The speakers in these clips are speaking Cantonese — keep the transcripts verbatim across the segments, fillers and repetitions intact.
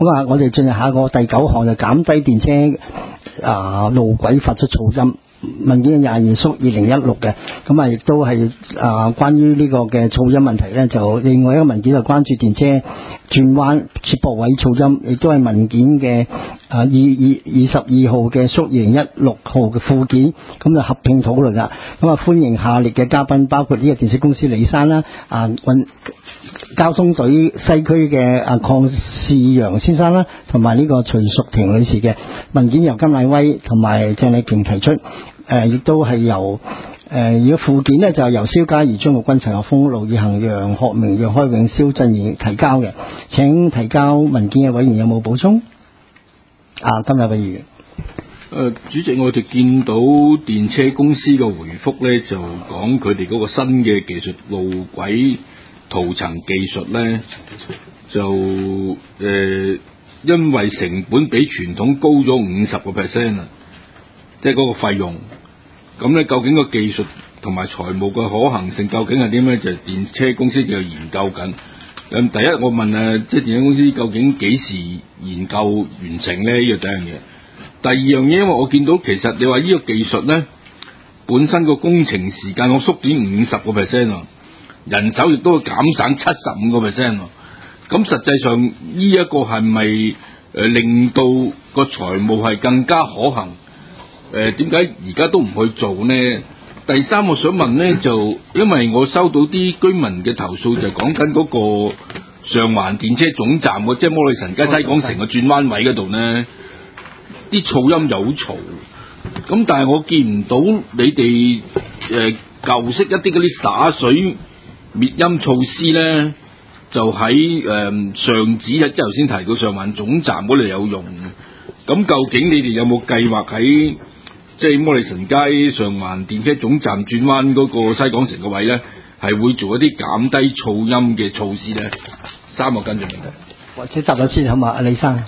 咁啊，我哋進入下個第九項就減低電車啊路軌發出噪音。文件廿二縮二零一六嘅，咁啊亦都係啊關於呢個嘅噪音問題咧，就另外一個文件就關注電車轉彎接駁位噪音，亦都係文件嘅啊二二二十二號嘅縮二零一六號嘅附件，咁就合併討論啦。咁啊歡迎下列嘅嘉賓，包括呢個電視公司李生啦，啊運交通隊西區嘅啊鄺士陽先生啦，同埋呢個徐淑婷女士嘅文件由金乃威同埋鄭麗瓊提出。誒亦都係由誒，如果附件呢，就係由蕭嘉怡、張國軍、陳學鋒、盧以恒、楊學明、楊開永、蕭振賢提交嘅。請提交文件嘅委員有冇補充？啊，今日委員。 誒，主席，我哋見到電車公司嘅回覆咧，就講佢哋嗰個新嘅技術路軌塗層技術咧，就誒、呃、因為成本比傳統高咗五十個 percent 啊，即係嗰個費用。咁咧，究竟個技術同埋財務嘅可行性究竟係點咧？就係、電車公司就研究緊。咁第一，我問誒，即係電車公司究竟幾時研究完成咧？呢個第一樣嘢。第二樣嘢，因為我見到其實你話呢個技術咧，本身個工程時間我縮短五十個 percent 啊，人手亦都會減省七十五個 percent 啊。咁實際上呢一個係咪誒令到個財務係更加可行？誒點解而家都唔去做呢？第三，我想問呢，就因為我收到啲居民嘅投訴，就講緊嗰個上環電車總站即係摩利臣街西港城嘅轉彎位嗰度呢，啲噪音又好嘈。咁但係我見唔到你哋誒舊式一啲嗰啲灑水滅音措施呢，就喺誒、呃、上址即係頭先提到上環總站嗰度有用嘅。咁究竟你哋有冇計劃喺即係摩利臣街上環電車總站轉彎嗰個西港城嘅位咧，係會做一啲減低噪音嘅措施咧？三個跟進問題， 或者答咗先好嘛？阿李生。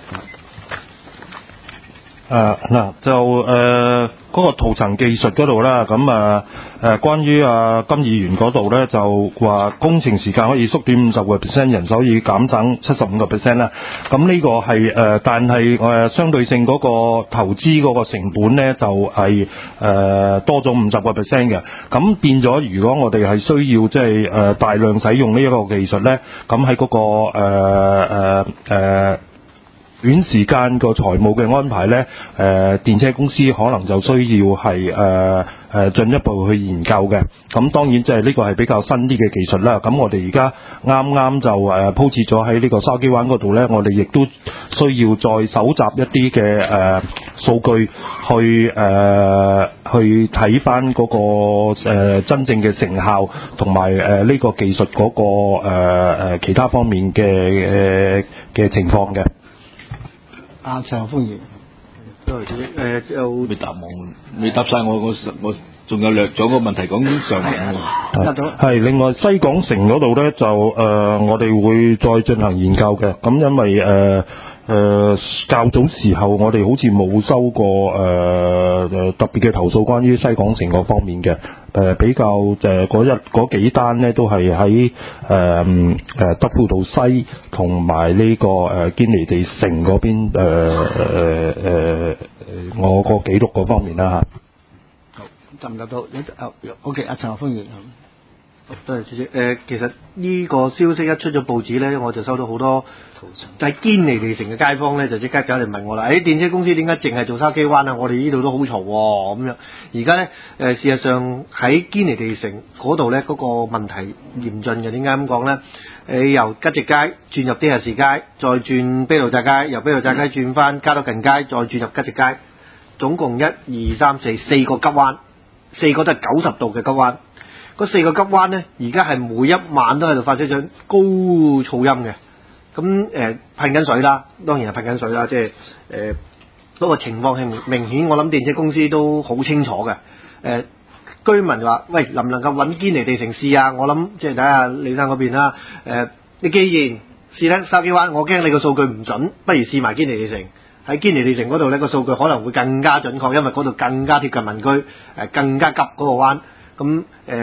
誒嗱就誒嗰個塗層技術嗰度啦，咁啊誒關於啊金議員嗰度咧就話工程時間可以縮短五十個 percent， 人手以減省七十五個 percent 啦。咁呢個係誒，但係誒相對性嗰個投資嗰個成本咧就係誒多咗五十個 percent 嘅。咁變咗，如果我哋係需要即係誒大量使用呢一個技術咧，咁喺嗰個誒誒誒短時間個財務嘅安排咧，誒、呃、電車公司可能就需要係誒誒進一步去研究嘅。咁當然即係呢個係比較新啲嘅技術啦。咁我哋而家啱啱就誒鋪設咗喺呢個筲箕灣嗰度咧，我哋亦都需要再搜集一啲嘅誒數據去誒、呃、去睇翻嗰個、呃、真正嘅成效同埋誒呢個技術嗰、那個誒、呃、其他方面嘅誒嘅情況嘅。 啊，陳學鋒議員， 多謝主席。誒就未答我，未答晒我，我我仲有略咗個問題講上環喎。 答到。 係另外西港城嗰度咧就誒、呃，我哋會再進行研究嘅。咁因為誒誒、呃呃、較早時候我哋好似冇收過誒誒、呃、特別嘅投訴關於西港城嗰方面嘅。誒、呃、比較誒嗰、呃、一嗰幾單咧都係喺誒誒德輔道西同埋呢個誒、呃、堅尼地城嗰邊誒誒誒我個記錄嗰方面啦嚇。 好，答唔答到？你啊 ，OK， 阿陳學鋒議員。 多謝主席。誒、呃，其實呢個消息一出咗報紙咧，我就收到好多就係堅尼地城嘅街坊咧，就即刻走嚟問我啦。誒、哎，電車公司點解淨係做筲箕灣啊？我哋呢度都好嘈喎，咁樣。而家咧誒，事實上喺堅尼地城嗰度咧，嗰、那個問題嚴峻嘅。點解咁講咧？誒，由吉直街轉入啲日士街，再轉卑路乍街，由卑路乍街轉翻加多近街，再轉入吉直街，總共一二三四四個急彎，四個都係九十度嘅急彎。嗰四個急彎咧，而家係每一晚都喺度發出咗高噪音嘅。咁誒噴緊水啦，當然係噴緊水啦，即係誒嗰個情況係明顯，我諗電車公司都好清楚嘅。誒、呃、居民話：喂，能唔能夠揾堅尼地城試啊？我諗即係睇下李生嗰邊啦。誒、呃，你既然試咧筲箕灣，我驚你個數據唔準，不如試埋堅尼地城。喺堅尼地城嗰度咧，個數據可能會更加準確，因為嗰度更加貼近民居，誒、呃、更加急嗰個彎。咁誒、呃，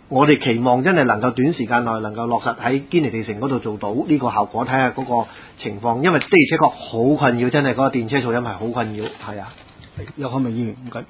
我哋期望真係能夠短時間內能夠落實喺堅尼地城嗰度做到呢個效果，睇下嗰個情況，因為的而且確好困擾，真係嗰個電車噪音係好困擾，係啊。 有可明議員唔該，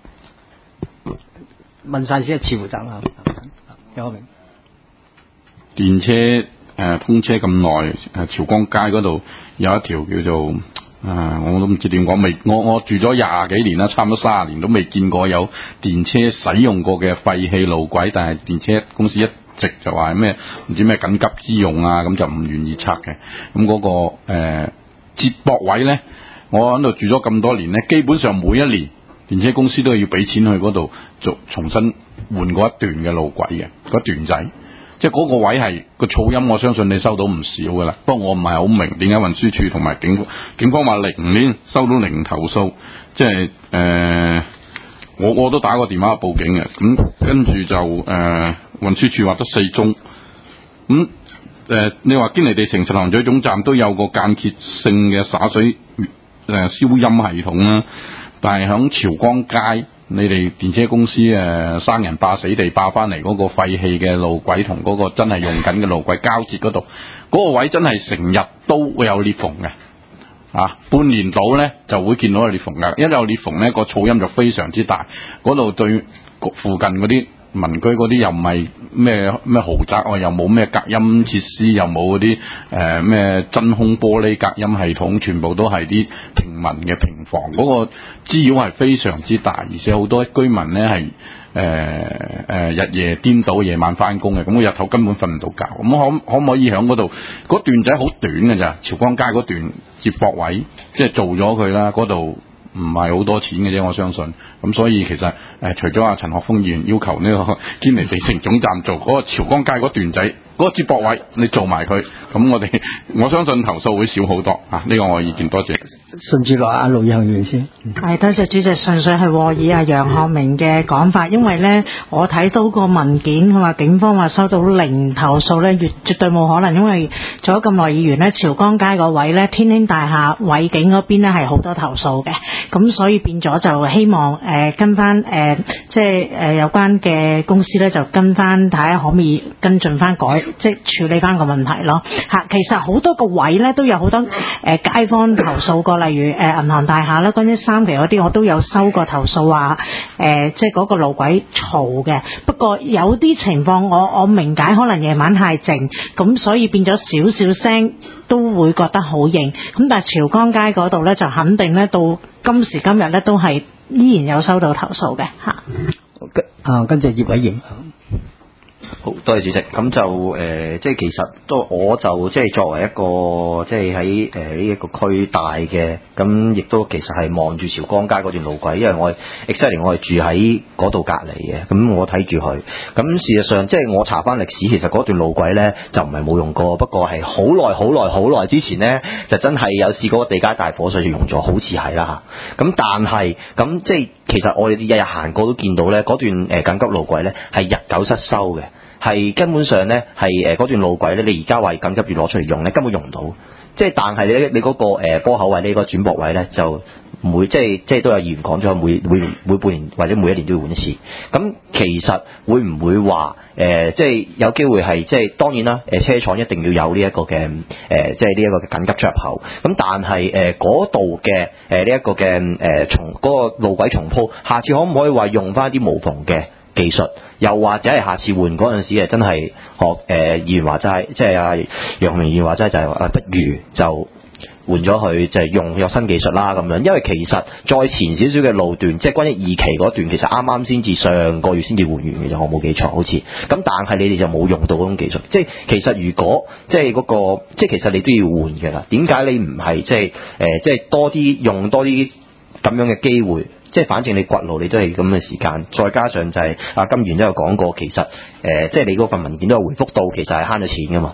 問晒先一次回答啦。有可明。 電車誒、呃、通車咁耐，誒朝光街嗰度有一條叫做。啊！我都唔知點講，未我我住咗廿幾年啦，差唔多三十年都未見過有電車使用過嘅廢棄路軌，但係電車公司一直就話咩唔知咩緊急之用啊，咁就唔願意拆嘅。咁嗰、那個誒、呃、接駁位咧，我喺度住咗咁多年咧，基本上每一年電車公司都要俾錢去嗰度做重新換過一段嘅路軌嘅嗰段仔。即係嗰個位係個噪音，我相信你收到唔少噶啦。不過我唔係好明點解運輸署同埋警警方話零年收到零投訴，即係誒、呃，我我都打過電話報警嘅。咁跟住就誒、呃、運輸署話得四宗。咁、嗯、誒、呃，你話堅尼地城巡行咀總站都有個間歇性嘅灑水誒、呃、消音系統啦，但係響朝光街。你哋電車公司誒生人霸死地霸翻嚟嗰個廢棄嘅路軌同嗰個真係用緊嘅路軌交接嗰度，嗰、嗰個位真係成日都會有裂縫嘅，啊半年到咧就會見到有裂縫㗎，一有裂縫咧個噪音就非常之大，嗰度對附近嗰啲民居嗰啲又唔係咩咩豪宅，我又冇咩隔音設施，又冇嗰啲誒咩真空玻璃隔音系統，全部都係啲平民嘅平房，嗰、嗰個滋擾係非常之大，而且好多居民咧係誒誒日夜顛倒，夜晚翻工嘅，咁我日頭根本瞓唔到覺。咁可可唔可以喺嗰度嗰段仔好短嘅咋？朝光街嗰段接駁位，即係做咗佢啦，嗰度唔係好多錢嘅啫，我相信。咁所以其實誒、呃，除咗阿陳學鋒議員要求呢個堅尼地城總站做嗰、嗰個朝光街嗰段仔嗰、嗰個接駁位，你做埋佢，咁我哋我相信投訴會少好多啊！呢、呢個我嘅意見，多謝。 順住落阿盧議員先。 係多謝主席，純粹係和議阿楊學明嘅講法，因為咧我睇到個文件，佢話警方話收到零投訴咧，絕絕對冇可能，因為做咗咁耐議員咧，朝光街嗰位咧，天興大廈偉景嗰邊咧係好多投訴嘅，咁所以變咗就希望誒、呃、跟翻誒、呃、即係誒、呃、有關嘅公司咧就跟翻睇下可唔可以跟進翻改，即係處理翻個問題咯嚇。其實好多個位咧都有好多誒、呃、街坊投訴過。例如誒、呃、銀行大廈啦，關於三期嗰啲我都有收過投訴話誒、呃，即係嗰個路軌嘈嘅。不過有啲情況我我明解，可能夜晚太靜，咁所以變咗少少聲都會覺得好應。咁但係朝光街嗰度咧就肯定咧到今時今日咧都係依然有收到投訴嘅嚇。 啊，跟住葉委員。 好，多謝主席。咁就誒、呃，即係其實都我就即係作為一個即係喺誒呢一個區大嘅，咁亦都其實係望住朝光街嗰段路軌，因為我 exactly 我係住喺嗰度隔離嘅，咁我睇住佢。咁事實上即係我查翻歷史，其實嗰段路軌咧就唔係冇用過，不過係好耐好耐好耐之前咧，就真係有試過地街大火水就用咗，好似係啦嚇。咁但係咁即係其實我哋日日行過都見到咧，嗰段誒緊急路軌咧係日久失修嘅。係根本上咧，係誒嗰段路軌咧，你而家話緊急要攞出嚟用咧，根本用唔到。即係但係你你嗰個誒波口位，你個轉駁位咧，就每即係即係都有議員講咗，每每年每半年或者每一年都要換一次。咁其實會唔會話誒、呃，即係有機會係即係當然啦，誒車廠一定要有呢一個嘅誒、呃，即係呢一個嘅緊急出入口。咁但係誒嗰度嘅誒呢一個嘅誒重嗰個路軌重鋪，下次可唔可以話用翻啲無縫嘅技術，又或者係下次換嗰陣時誒，真係學誒議員話齋，即係阿楊明議員話齋就係、是、話，不如就換咗佢，就係、是、用有新技術啦咁樣。因為其實再前少少嘅路段，即係關於二期嗰段，其實啱啱先至上個月先至換完嘅啫，我冇記錯好似。咁但係你哋就冇用到嗰種技術，即係其實如果即係嗰、那個，即係其實你都要換嘅啦。點解你唔係即係誒、呃、即係多啲用多啲咁樣嘅機會？即係反正你掘路你都係咁嘅時間，再加上就係、是、阿金源都有講過，其實誒、呃、即係你嗰份文件都有回覆到，其實係慳咗錢噶嘛。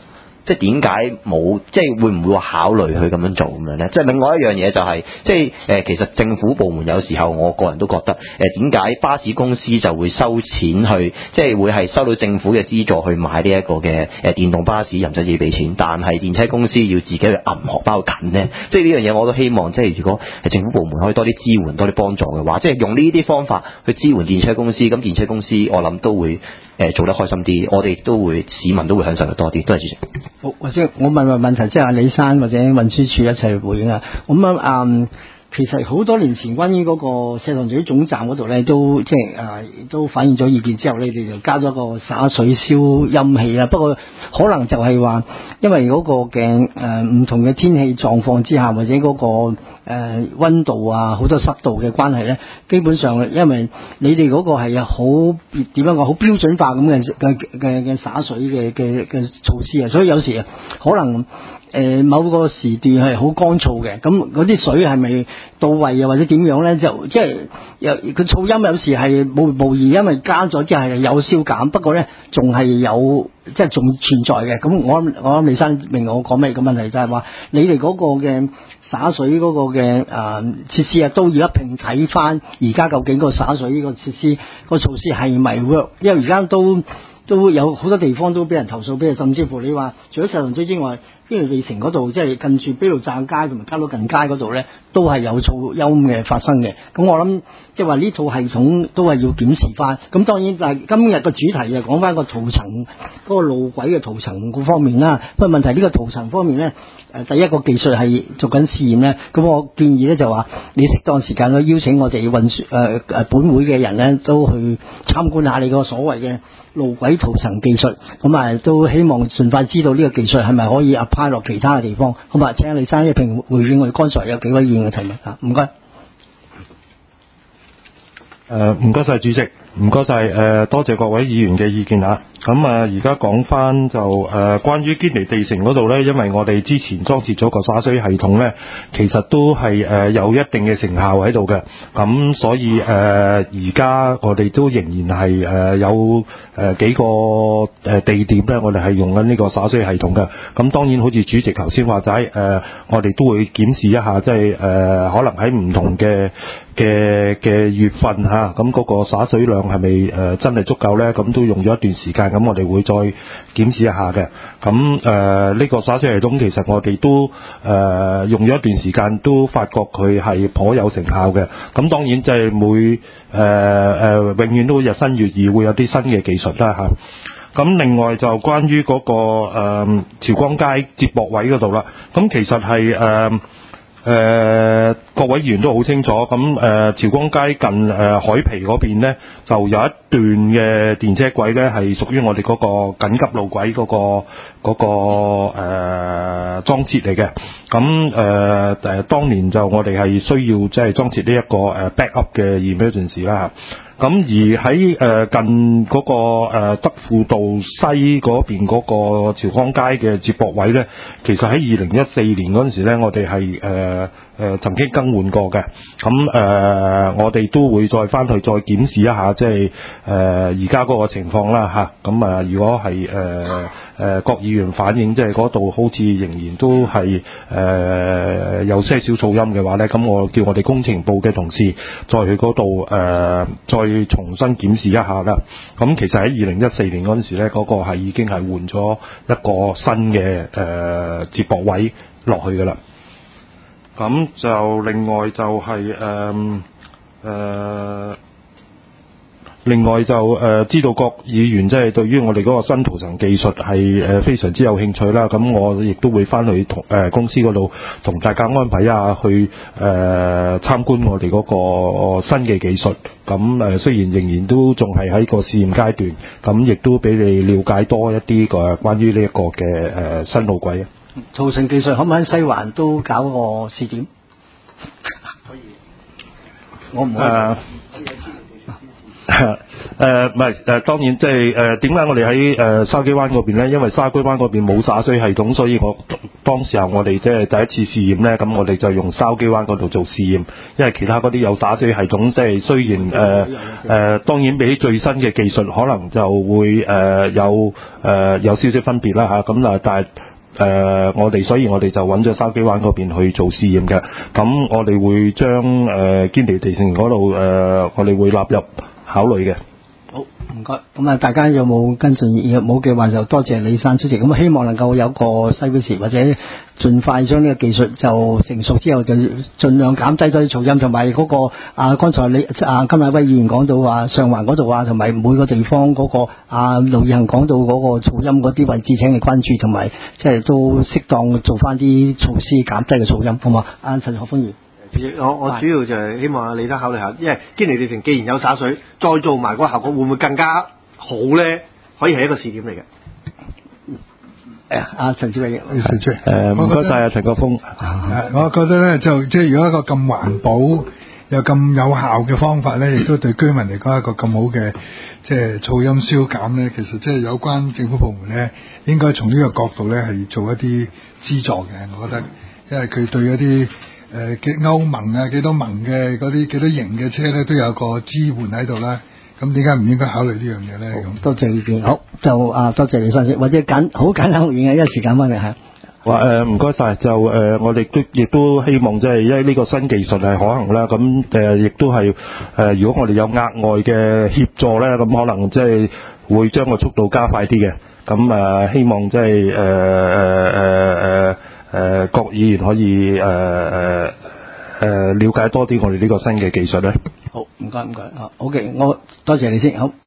即係點解冇，即係會唔會話考慮去咁樣做咁樣咧？即係另外一樣嘢就係、是，即係誒、呃、其實政府部門有時候我個人都覺得誒點解巴士公司就會收錢去，即係會係收到政府嘅資助去買呢一個嘅誒電動巴士，又唔使自己俾錢，但係電車公司要自己去揞荷包緊咧？即係呢樣嘢我都希望，即係如果係政府部門可以多啲支援、多啲幫助嘅話，即係用呢啲方法去支援電車公司，咁電車公司我諗都會誒、呃、做得開心啲，我哋亦都會市民都會享受得多啲。多謝主席。 好，或者我問個問題，即係阿李生或者運輸署一齊回應啊。咁啊，嗯。其實好多年前關於嗰個石塘咀總站嗰度咧，都即係誒都反映咗意見之後，你哋就加咗個灑水消音器啦。不過可能就係話，因為嗰個嘅誒唔同嘅天氣狀況之下，或者嗰、嗰個誒溫、呃、度啊，好多濕度嘅關係咧，基本上因為你哋嗰個係好點樣講，好標準化咁嘅嘅嘅嘅灑水嘅嘅嘅措施啊，所以有時可能。誒、呃、某個時段係好乾燥嘅，咁嗰啲水係咪到位啊，或者點樣咧？就即係有佢噪音有時係無無疑，因為加咗之後係有消減，不過咧仲係有即係仲存在嘅。咁我我諗李生明我講咩個問題就係話，你哋嗰個嘅灑水嗰個嘅誒設施啊，都要一併睇翻而家究竟個灑水呢個設施、個措施係咪 work？ 因為而家都都有好多地方都俾人投訴，俾人甚至乎你話除咗石塘咀之外，邊條地城嗰度，即係近住卑路乍街同埋加路近街嗰度咧，都係有噪音嘅發生嘅。咁我諗即係話呢套系統都係要檢視翻。咁當然，但係今日個主題就講翻個塗層嗰個路軌嘅塗層嗰方面啦。不過問題呢個塗層方面咧，誒第一個技術係做緊試驗咧。咁我建議咧就話，你適當時間去邀請我哋運輸誒誒本會嘅人咧，都去參觀下你個所謂嘅路軌塗層技術。咁啊，都希望盡快知道呢個技術係咪可以派落其他嘅地方。好嘛，請李生一併回應我哋剛才有幾位議員嘅提問啊，唔該。 誒唔該晒主席，唔該晒誒多謝各位議員嘅意見嚇。咁啊，而家講翻就誒、呃、關於堅尼地城嗰度呢，因為我哋之前裝設咗個灑水系統呢，其實都係誒、呃、有一定嘅成效喺度嘅。咁所以誒而家我哋都仍然係誒、呃、有誒、呃、幾個誒地點呢，我哋係用緊呢個灑水系統嘅。咁當然好似主席頭先話齋誒，我哋都會檢視一下，即係誒可能喺唔同嘅嘅嘅月份嚇，咁嗰個灑水量係咪誒真係足夠呢？咁都用咗一段時間。咁我哋會再檢視一下嘅。咁誒呢個灑水系統其實我哋都誒、呃、用咗一段時間，都發覺佢係頗有成效嘅。咁當然即係每誒誒、呃、永遠都日新月異，會有啲新嘅技術啦嚇。咁另外就關於嗰、那個誒、呃、潮光街接駁位嗰度啦，咁其實係誒。呃誒、呃、各位議員都好清楚，咁誒、呃、潮光街近誒、呃、海皮嗰邊咧，就有一段嘅電車軌咧係屬於我哋嗰個緊急路軌嗰、那個嗰、那個誒、呃、裝設嚟嘅。咁誒誒當年就我哋係需要即係裝設呢一個誒 backup 嘅 emergency 啦。咁而喺誒、呃、近嗰、那個誒、呃、德輔道西嗰邊嗰個潮光街嘅接駁位咧，其實喺二零一四年嗰陣時咧，我哋係誒誒曾經更換過嘅。咁誒、呃、我哋都會再翻去再檢視一下，即係誒而家嗰個情況啦嚇。咁啊，如果係誒誒各議員反映，即係嗰度好似仍然都係誒、呃、有些少噪音嘅話咧，咁我叫我哋工程部嘅同事再去嗰度誒再去重新檢視一下啦。咁其實喺二零一四年嗰陣時咧，嗰、嗰個係已經係換咗一個新嘅誒、呃、接駁位落去噶啦。咁就另外就係誒誒，另外就誒、呃、知道各議員即係對於我哋嗰個新塗層技術係誒非常之有興趣啦。咁我亦都會翻去同誒、呃、公司嗰度同大家安排一下去誒、呃、參觀我哋嗰個新嘅技術。咁誒、呃、雖然仍然都仲係喺個試驗階段，咁亦都俾你了解多一啲個關於呢一個嘅誒、呃、新路軌啊。 塗層技術可唔可以喺西環都搞個試點？可以，我唔可以。誒誒唔係誒，當然即係誒點解我哋喺誒筲箕灣嗰邊咧？因為筲箕灣嗰邊冇灑水系統，所以我當時候我哋即係第一次試驗咧，咁我哋就用筲箕灣嗰度做試驗。因為其他嗰啲有灑水系統，即係雖然誒誒、呃呃，當然比起最新嘅技術，可能就會誒、呃、有誒、呃、有少少分別啦嚇。咁啊，但係呃、我哋所以我哋就揾咗筲箕灣嗰邊去做試驗嘅。咁我哋會將誒堅尼地城嗰度誒，我哋會納入考慮嘅。 好，唔該。咁啊，大家有冇跟進？有冇嘅話就多謝李生出席。咁希望能夠有個西比士或者盡快將呢個技術就成熟之後，就盡量減低咗啲噪音，同埋嗰個啊，剛才你啊金乃威議員講到話上環嗰度啊，同埋每個地方嗰、嗰個啊盧義行講到嗰個噪音嗰啲位置請你關注，同埋即係都適當做翻啲措施減低嘅噪音，好嘛？啊，陳學鋒議員。 主席，我我主要就係希望阿李生考慮下，因為堅尼地城既然有灑水，再做埋個效果會唔會更加好咧？可以係一個試點嚟嘅。 誒，阿陳志偉， 陳志誒，唔該晒啊，陳國鋒。 我覺得咧，就即係如果一個咁環保又咁有效嘅方法咧，亦都對居民嚟講一個咁好嘅即係噪音消減咧，其實即係有關政府部門咧，應該從呢個角度咧係做一啲資助嘅。我覺得，因為佢對一啲誒嘅歐盟啊幾多盟嘅嗰啲幾多型嘅車咧都有個支援喺度啦。咁點解唔應該考慮呢樣嘢咧？咁多謝意見。好，就啊多謝李生先，或者簡好簡單回應啊，因為時間關係嚇。 話誒唔該晒，就誒、呃、我哋都亦都希望即係因為呢個新技術係可行啦，咁誒亦都係誒、呃、如果我哋有額外嘅協助咧，咁可能即係會將個速度加快啲嘅。咁誒、呃、希望即係誒誒誒誒誒各議員可以誒誒誒了解多啲我哋呢個新嘅技術咧。 好，唔該唔該，好 OK，我多謝你先，好。